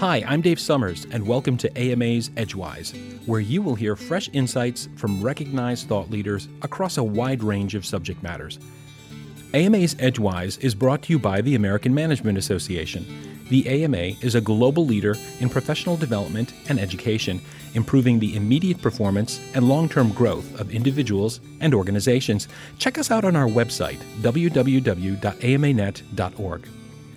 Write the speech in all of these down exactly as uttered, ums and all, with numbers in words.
Hi, I'm Dave Summers, and welcome to A M A's Edgewise, where you will hear fresh insights from recognized thought leaders across a wide range of subject matters. A M A's Edgewise is brought to you by the American Management Association. The A M A is a global leader in professional development and education, improving the immediate performance and long-term growth of individuals and organizations. Check us out on our website, w w w dot a m a net dot org.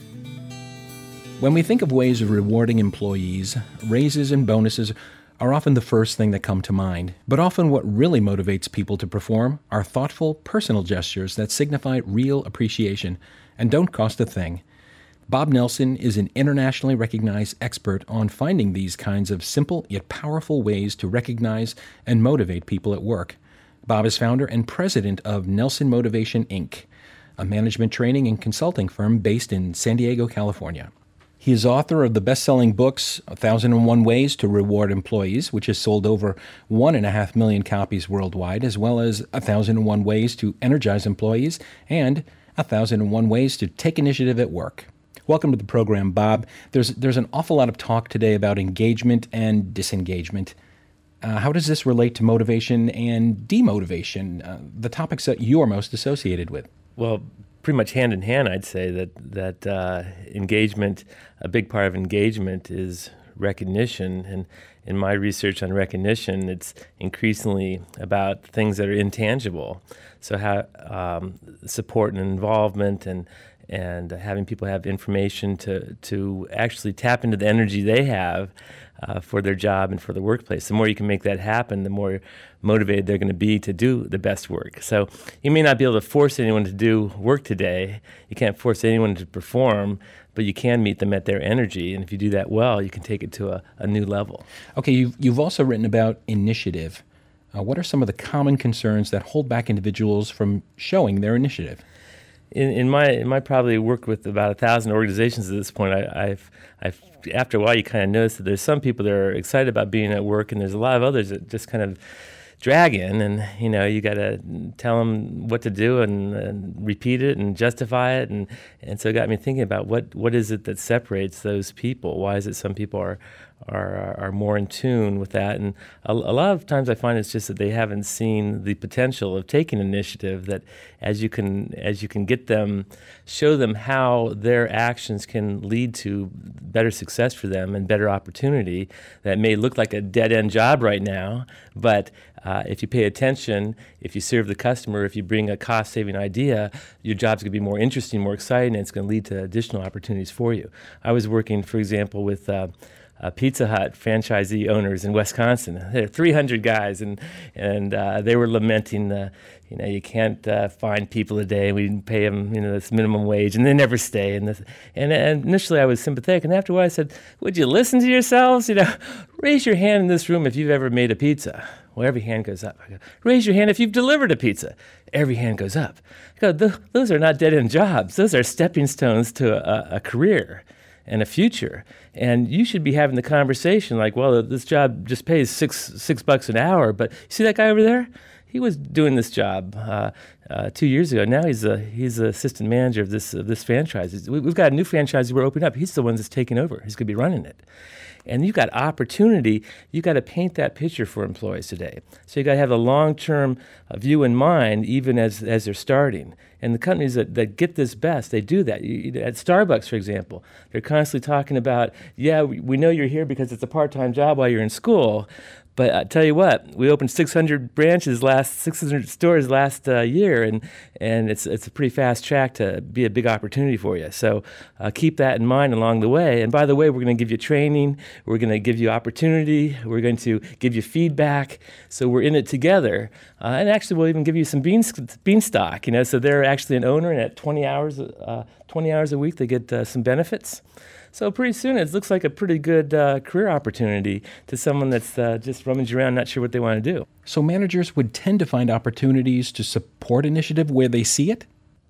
When we think of ways of rewarding employees, raises and bonuses are often the first thing that come to mind. But often what really motivates people to perform are thoughtful, personal gestures that signify real appreciation and don't cost a thing. Bob Nelson is an internationally recognized expert on finding these kinds of simple yet powerful ways to recognize and motivate people at work. Bob is founder and president of Nelson Motivation, Incorporated, a management training and consulting firm based in San Diego, California. He is author of the best-selling books one thousand and one Ways to Reward Employees, which has sold over one and a half million copies worldwide, as well as one thousand and one Ways to Energize Employees and one thousand and one Ways to Take Initiative at Work. Welcome to the program, Bob. There's there's an awful lot of talk today about engagement and disengagement. Uh, how does this relate to motivation and demotivation, uh, the topics that you are most associated with? Well, pretty much hand in hand, I'd say that that uh, engagement, a big part of engagement is recognition. And in my research on recognition, it's increasingly about things that are intangible. So how um, support and involvement and and having people have information to, to actually tap into the energy they have uh, for their job and for the workplace. The more you can make that happen, the more motivated they're going to be to do the best work. So you may not be able to force anyone to do work today. You can't force anyone to perform, but you can meet them at their energy. And if you do that well, you can take it to a, a new level. Okay, you've, you've also written about initiative. Uh, what are some of the common concerns that hold back individuals from showing their initiative? In, in my in my probably worked with about a thousand organizations at this point. I, I've I've after a while you kind of notice that there's some people that are excited about being at work, and there's a lot of others that just kind of drag in, and you know you got to tell them what to do and, and repeat it and justify it, and and so it got me thinking about what what is it that separates those people? Why is it some people are are are more in tune with that? And a, a lot of times I find it's just that they haven't seen the potential of taking initiative. That as you can as you can get them, show them how their actions can lead to better success for them and better opportunity. That may look like a dead end job right now, but Uh, if you pay attention, if you serve the customer, if you bring a cost-saving idea, your job's going to be more interesting, more exciting, and it's going to lead to additional opportunities for you. I was working, for example, with uh, uh, Pizza Hut franchisee owners in Wisconsin. There are three hundred guys, and and uh, they were lamenting, uh, you know, you can't uh, find people a day. We pay them, you know, this minimum wage, and they never stay. And, this, and and initially I was sympathetic, and after a while I said, would you listen to yourselves? You know, raise your hand in this room if you've ever made a pizza. Well, every hand goes up. I go, raise your hand if you've delivered a pizza. Every hand goes up. I go, those are not dead-end jobs. Those are stepping stones to a, a career and a future. And you should be having the conversation like, well, this job just pays six six bucks an hour, but you see that guy over there? He was doing this job uh, uh, two years ago. Now he's a he's the assistant manager of this of this franchise. We've got a new franchise we're opening up. He's the one that's taking over. He's going to be running it. And you've got opportunity. You've got to paint that picture for employees today. So you've got to have a long-term uh, view in mind, even as as they're starting. And the companies that, that get this best, they do that. You, you, at Starbucks, for example, they're constantly talking about, yeah, we, we know you're here because it's a part-time job while you're in school. But I tell you what, we opened six hundred branches last, six hundred stores last uh, year, and and it's it's a pretty fast track to be a big opportunity for you. So uh, keep that in mind along the way. And by the way, we're going to give you training, we're going to give you opportunity, we're going to give you feedback. So we're in it together, uh, and actually we'll even give you some bean beanstalk. You know, so they're actually an owner, and at twenty hours, uh, twenty hours a week, they get uh, some benefits. So pretty soon it looks like a pretty good uh, career opportunity to someone that's uh, just rummaging around, not sure what they want to do. So managers would tend to find opportunities to support initiative where they see it?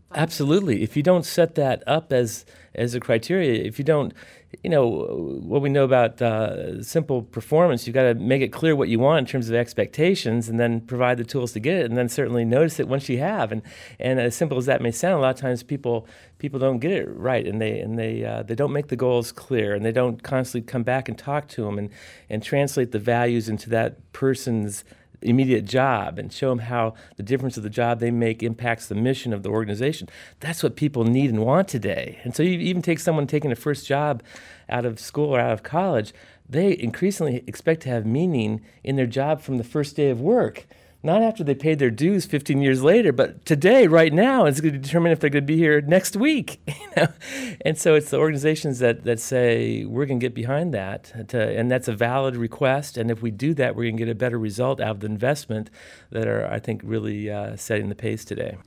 Absolutely. If you don't set that up as as a criteria, if you don't, you know, what we know about uh, simple performance, you've got to make it clear what you want in terms of expectations and then provide the tools to get it, and then certainly notice it once you have. And and as simple as that may sound, a lot of times people people don't get it right, and they and they uh, they don't make the goals clear, and they don't constantly come back and talk to them and, and translate the values into that person's immediate job and show them how the difference of the job they make impacts the mission of the organization. That's what people need and want today. And so you even take someone taking a first job out of school or out of college, they increasingly expect to have meaning in their job from the first day of work. Not after they paid their dues fifteen years later, but today, right now, it's going to determine if they're going to be here next week. You know? And so it's the organizations that, that say, we're going to get behind that, to, and that's a valid request, and if we do that, we're going to get a better result out of the investment that are, I think, really uh, setting the pace today.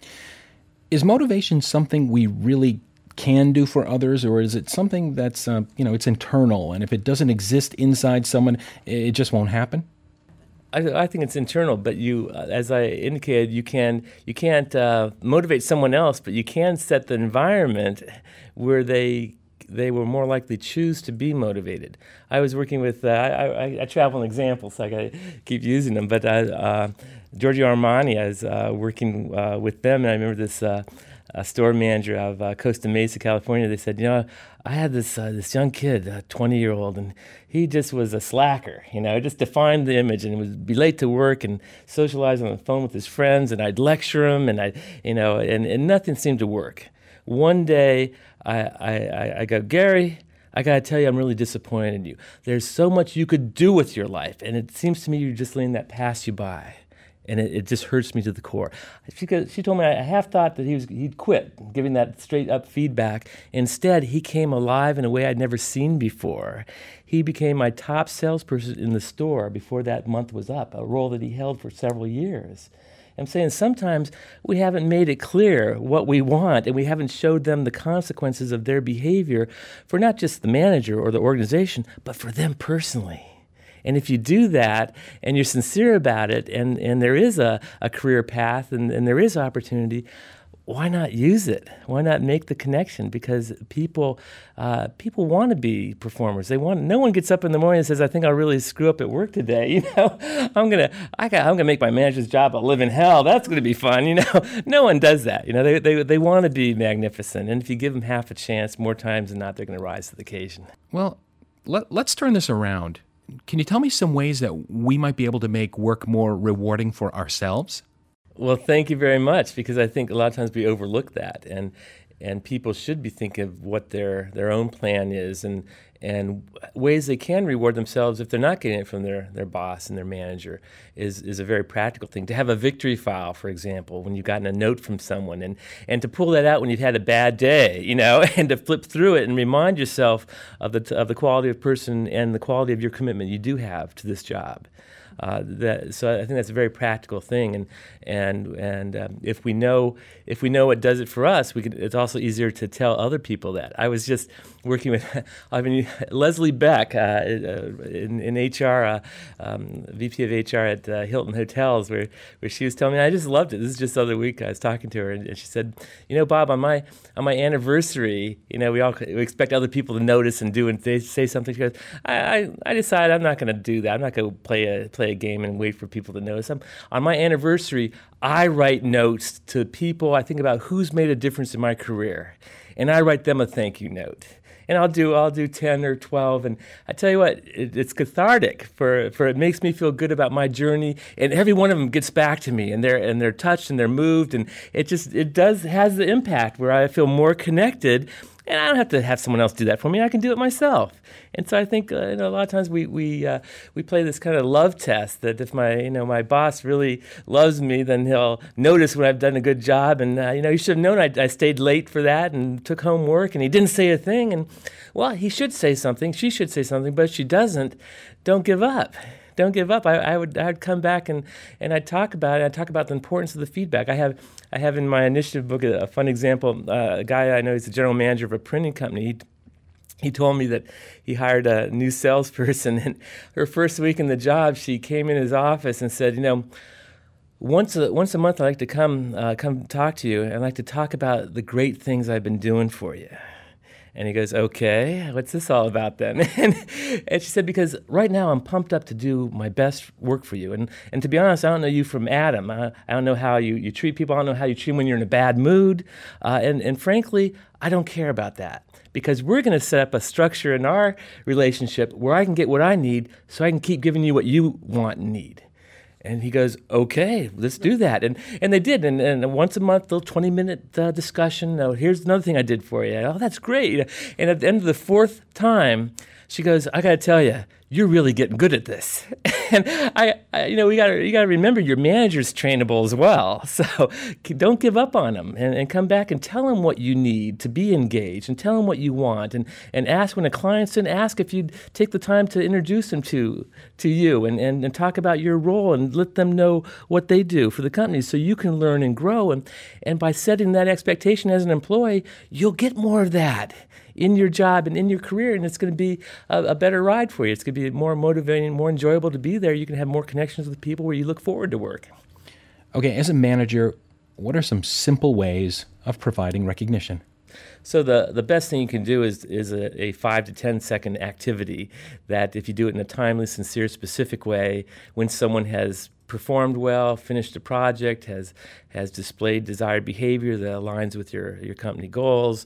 Is motivation something we really can do for others, or is it something that's, uh, you know, it's internal, and if it doesn't exist inside someone, it just won't happen? I, I think it's internal, but you, uh, as I indicated, you can you can't uh, motivate someone else, but you can set the environment where they they will more likely choose to be motivated. I was working with uh, I, I, I travel in examples, so I got to keep using them. But I, uh, Giorgio Armani, I was uh, working uh, with them, and I remember this. Uh, A store manager of uh, Costa Mesa, California. They said, you know, I had this uh, this young kid, a twenty-year-old, and he just was a slacker. You know, just defined the image, and would be late to work and socialize on the phone with his friends. And I'd lecture him, and I, you know, and, and nothing seemed to work. One day, I I, I go, Gary, I got to tell you, I'm really disappointed in you. There's so much you could do with your life, and it seems to me you're just letting that pass you by. And it, it just hurts me to the core. She, she told me I half thought that he was, he'd quit, giving that straight-up feedback. Instead, he came alive in a way I'd never seen before. He became my top salesperson in the store before that month was up, a role that he held for several years. I'm saying sometimes we haven't made it clear what we want, and we haven't showed them the consequences of their behavior for not just the manager or the organization, but for them personally. And if you do that and you're sincere about it, and, and there is a, a career path and, and there is opportunity, why not use it? Why not make the connection? Because people uh, people want to be performers. They want. No one gets up in the morning and says, "I think I'll really screw up at work today." You know, I'm gonna I got, I'm gonna make my manager's job a living hell. That's gonna be fun. You know, no one does that. You know, they they they want to be magnificent, and if you give them half a chance, more times than not, they're gonna rise to the occasion. Well, let, let's turn this around. Can you tell me some ways that we might be able to make work more rewarding for ourselves? Well, thank you very much, because I think a lot of times we overlook that, and and people should be thinking of what their, their own plan is, and and ways they can reward themselves if they're not getting it from their, their boss and their manager is, is a very practical thing. To have a victory file, for example, when you've gotten a note from someone, and, and to pull that out when you've had a bad day, you know, and to flip through it and remind yourself of the of the quality of person and the quality of your commitment you do have to this job. Uh, that, so I think that's a very practical thing, and and and um, if we know if we know what does it for us, we can, it's also easier to tell other people that. I was just working with I mean Leslie Beck uh, in, in H R, uh, um, V P of H R at uh, Hilton Hotels, where where she was telling me, I just loved it. This is just the other week I was talking to her, and, and she said, you know, Bob, on my on my anniversary, you know, we all we expect other people to notice and do and they say something. She goes, I I, I decided I'm not going to do that. I'm not going to play a play a game and wait for people to notice. I'm, on my anniversary, I write notes to people. I think about who's made a difference in my career, and I write them a thank you note. And I'll do I'll do ten or twelve, and I tell you what, it, it's cathartic. For for it makes me feel good about my journey, and every one of them gets back to me, and they're and they're touched and they're moved, and it just it does has the impact where I feel more connected. And I don't have to have someone else do that for me. I can do it myself. And so I think uh, you know, a lot of times we we uh, we play this kind of love test that if my you know my boss really loves me, then he'll notice when I've done a good job. And uh, you know, you should have known I, I stayed late for that and took home work, and he didn't say a thing. And well, he should say something. She should say something, but if she doesn't, don't give up. Don't give up. I, I would I would come back and, and I'd talk about it. I'd talk about the importance of the feedback. I have I have in my initiative book a, a fun example. Uh, a guy I know, he's the general manager of a printing company. He, he told me that he hired a new salesperson, and her first week in the job, she came in his office and said, you know, once a, once a month I like to come uh, come talk to you, and I like to talk about the great things I've been doing for you. And he goes, okay, what's this all about then? and, and she said, because right now I'm pumped up to do my best work for you. And and to be honest, I don't know you from Adam. I, I don't know how you, you treat people. I don't know how you treat them when you're in a bad mood. Uh, and, and frankly, I don't care about that. Because we're going to set up a structure in our relationship where I can get what I need so I can keep giving you what you want and need. And he goes, okay, let's do that. And and they did. And, and once a month, little twenty-minute uh, discussion. Oh, here's another thing I did for you. Oh, that's great. And at the end of the fourth time, she goes, I got to tell you, you're really getting good at this. and I, I, you know, we got to you got to remember your manager's trainable as well. So don't give up on him, and, and come back and tell him what you need to be engaged, and tell him what you want, and, and ask when a client's in, ask if you'd take the time to introduce them to to you, and, and, and talk about your role, and let them know what they do for the company, so you can learn and grow. And and by setting that expectation as an employee, you'll get more of that in your job and in your career, and it's going to be a, a better ride for you. It's going to be more motivating, more enjoyable to be there. You can have more connections with people where you look forward to work. Okay, as a manager, what are some simple ways of providing recognition? So the, the best thing you can do is is a, a five to ten second activity that, if you do it in a timely, sincere, specific way, when someone has performed well, finished a project, has has displayed desired behavior that aligns with your, your company goals,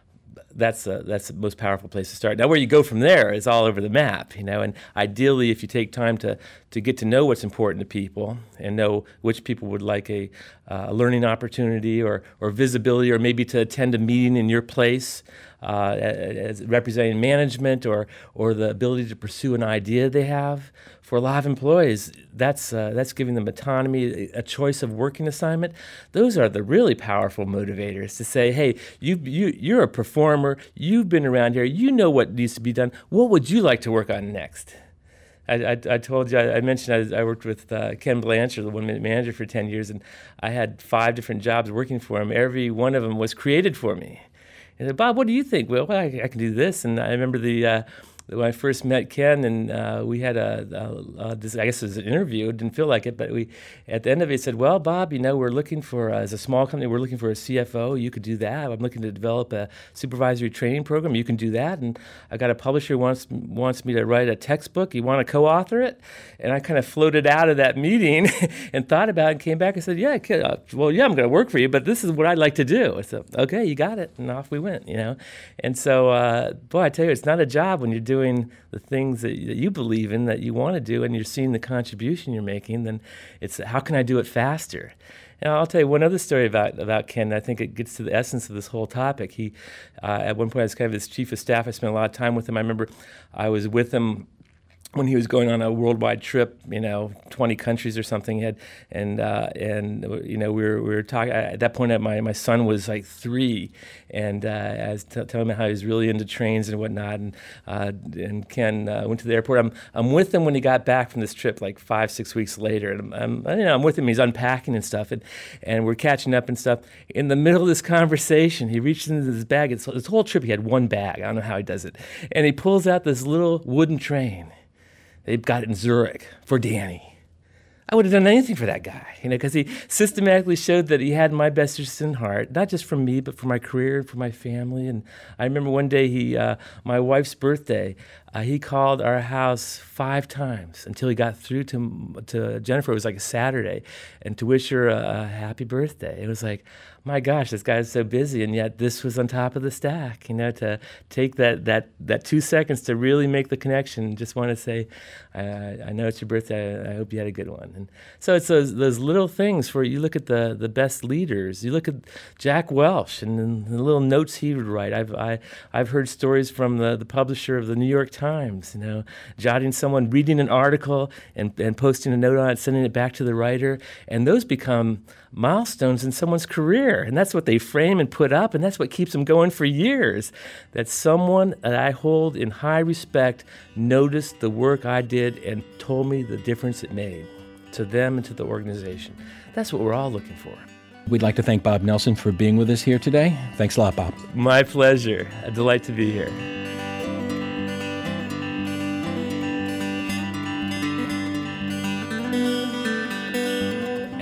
that's a, that's the most powerful place to start. Now, where you go from there is all over the map, you know. And ideally, if you take time to, to get to know what's important to people, and know which people would like a, uh, a learning opportunity or or visibility, or maybe to attend a meeting in your place, uh, as representing management, or or the ability to pursue an idea they have. For a lot of employees, that's uh, that's giving them autonomy, a choice of working assignment. Those are the really powerful motivators to say, hey, you you you're a performer. You've been around here. You know what needs to be done. What would you like to work on next? I, I, I told you, I, I mentioned I, I worked with uh, Ken Blanchard, the one-minute manager, for ten years, and I had five different jobs working for him. Every one of them was created for me. And I said, Bob, what do you think? Well, I, I can do this. And I remember the... Uh, when I first met Ken, and uh, we had a, a, a this, I guess it was an interview. It didn't feel like it, but we, at the end of it, he said, well, Bob, you know, we're looking for, uh, as a small company, we're looking for a C F O. You could do that. I'm looking to develop a supervisory training program. You can do that. And I got a publisher who wants, wants me to write a textbook. You want to co-author it? And I kind of floated out of that meeting and thought about it, and came back and said, yeah, kid, uh, well, yeah, I'm going to work for you, but this is what I'd like to do. I said, okay, you got it. And off we went, you know. And so, uh, boy, I tell you, it's not a job when you're doing doing the things that, that you believe in, that you want to do, and you're seeing the contribution you're making, then it's how can I do it faster? And I'll tell you one other story about, about Ken. I think it gets to the essence of this whole topic. He, uh, at one point, I was kind of his chief of staff. I spent a lot of time with him. I remember I was with him when he was going on a worldwide trip, you know, twenty countries or something. He had, and uh, and you know, we were we were talking at that point. My my son was like three, and uh, I was t- telling him how he was really into trains and whatnot. And uh, and Ken uh, went to the airport. I'm I'm with him when he got back from this trip, like five six weeks later. And I'm, I'm you know I'm with him. He's unpacking and stuff, and and we're catching up and stuff. In the middle of this conversation, he reaches into his bag. It's, this whole trip, he had one bag. I don't know how he does it, and he pulls out this little wooden train. They've got it in Zurich for Danny. I would have done anything for that guy, you know, because he systematically showed that he had my best interests in heart, not just for me, but for my career and for my family. And I remember one day, he, uh, my wife's birthday, uh, he called our house five times until he got through to to Jennifer. It was like a Saturday, and to wish her a, a happy birthday. It was like, my gosh, this guy's so busy, and yet this was on top of the stack, you know, to take that that, that two seconds to really make the connection. Just want to say, I, I know it's your birthday. I hope you had a good one. And so it's those, those little things where you look at the, the best leaders. You look at Jack Welch and the little notes he would write. I've I, I've heard stories from the, the publisher of the New York Times, you know, jotting someone, reading an article and, and posting a note on it, sending it back to the writer, and those become milestones in someone's career. And that's what they frame and put up, and that's what keeps them going for years. That someone that I hold in high respect noticed the work I did and told me the difference it made to them and to the organization. That's what we're all looking for. We'd like to thank Bob Nelson for being with us here today. Thanks a lot, Bob. My pleasure. A delight to be here.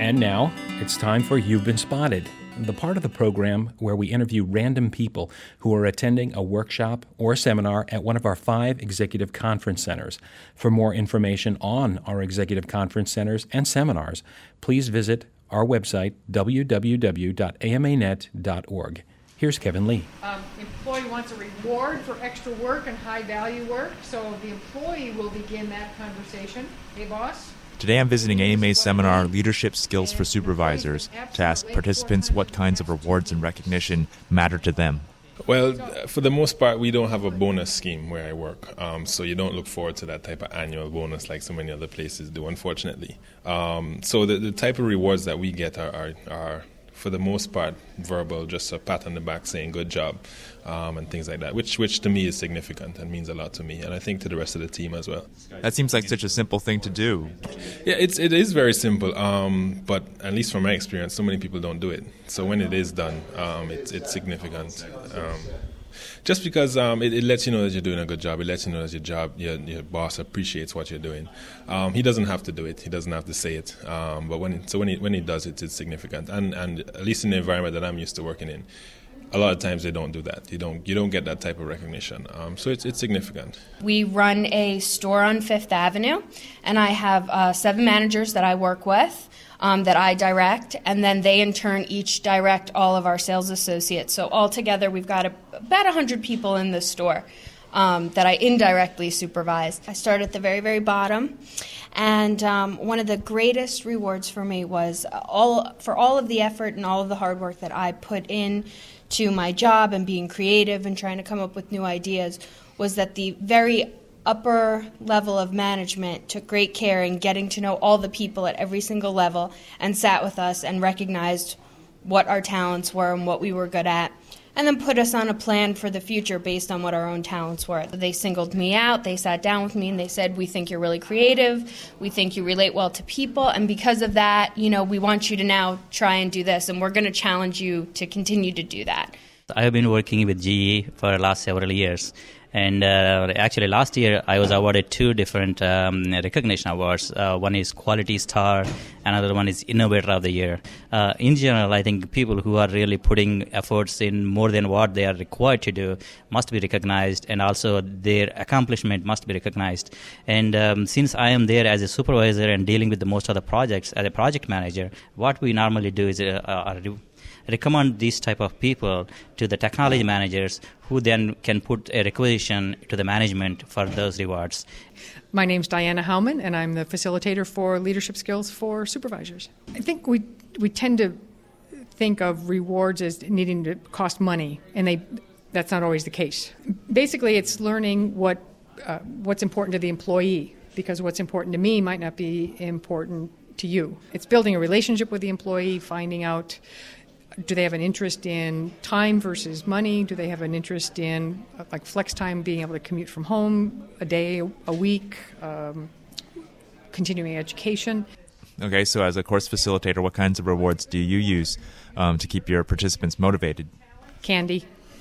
And now, it's time for You've Been Spotted, the part of the program where we interview random people who are attending a workshop or a seminar at one of our five executive conference centers. For more information on our executive conference centers and seminars, please visit our website, w w w dot a m a net dot org. Here's Kevin Lee. Um, employee wants a reward for extra work and high-value work, so the employee will begin that conversation. Hey, boss? Today I'm visiting A M A's seminar, Leadership Skills for Supervisors, to ask participants what kinds of rewards and recognition matter to them. Well, for the most part, we don't have a bonus scheme where I work, um, so you don't look forward to that type of annual bonus like so many other places do, unfortunately. Um, so the, the type of rewards that we get are, are, are, for the most part, verbal, just a pat on the back saying good job, um, and things like that, which which to me is significant and means a lot to me, and I think to the rest of the team as well. That seems like such a simple thing to do. Yeah, it's it is very simple, um, but at least from my experience, so many people don't do it. So when it is done, um, it's it's significant. Um, Just because um, it, it lets you know that you're doing a good job. It lets you know that your job, your, your boss appreciates what you're doing. Um, he doesn't have to do it. He doesn't have to say it. Um, but when it, so when he when he does it, it's significant. And and at least in the environment that I'm used to working in, a lot of times they don't do that. You don't you don't get that type of recognition. Um, so it's it's significant. We run a store on Fifth Avenue, and I have uh, seven managers that I work with. Um, that I direct, and then they in turn each direct all of our sales associates. So altogether, we've got a, about one hundred people in this store um, that I indirectly supervise. I start at the very, very bottom, and um, one of the greatest rewards for me was all for all of the effort and all of the hard work that I put in to my job and being creative and trying to come up with new ideas was that the very upper level of management took great care in getting to know all the people at every single level and sat with us and recognized what our talents were and what we were good at, and then put us on a plan for the future based on what our own talents were. They singled me out, they sat down with me and they said, we think you're really creative, we think you relate well to people, and because of that, you know, we want you to now try and do this, and we're going to challenge you to continue to do that. I have been working with G E for the last several years. And uh, actually, last year I was awarded two different um, recognition awards. Uh, one is Quality Star, another one is Innovator of the Year. Uh, in general, I think people who are really putting efforts in more than what they are required to do must be recognized, and also their accomplishment must be recognized. And um, since I am there as a supervisor and dealing with the most of the projects as a project manager, what we normally do is uh, uh, recommend these type of people to the technology managers, who then can put a requisition to the management for those rewards. My name's Diana Howman, and I'm the facilitator for Leadership Skills for Supervisors. I think we we tend to think of rewards as needing to cost money, and they that's not always the case. Basically, it's learning what uh, what's important to the employee, because what's important to me might not be important to you. It's building a relationship with the employee, finding out, do they have an interest in time versus money? Do they have an interest in, like, flex time, being able to commute from home a day, a week, um, continuing education? Okay, so as a course facilitator, what kinds of rewards do you use um, to keep your participants motivated? Candy.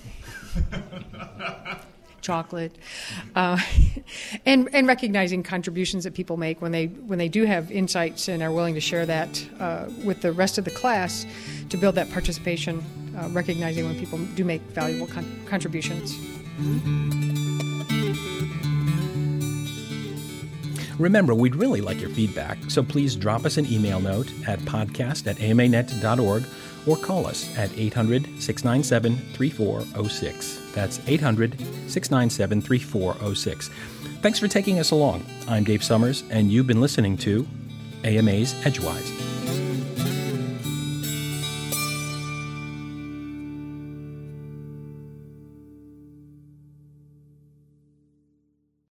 Chocolate, uh, and and recognizing contributions that people make when they when they do have insights and are willing to share that uh, with the rest of the class to build that participation, uh, recognizing when people do make valuable con- contributions. Remember, we'd really like your feedback, so please drop us an email note at podcast at a m a net dot org or call us at eight hundred, six nine seven, three four zero six. That's eight hundred, six nine seven, three four zero six. Thanks for taking us along. I'm Dave Summers, and you've been listening to A M A's Edgewise.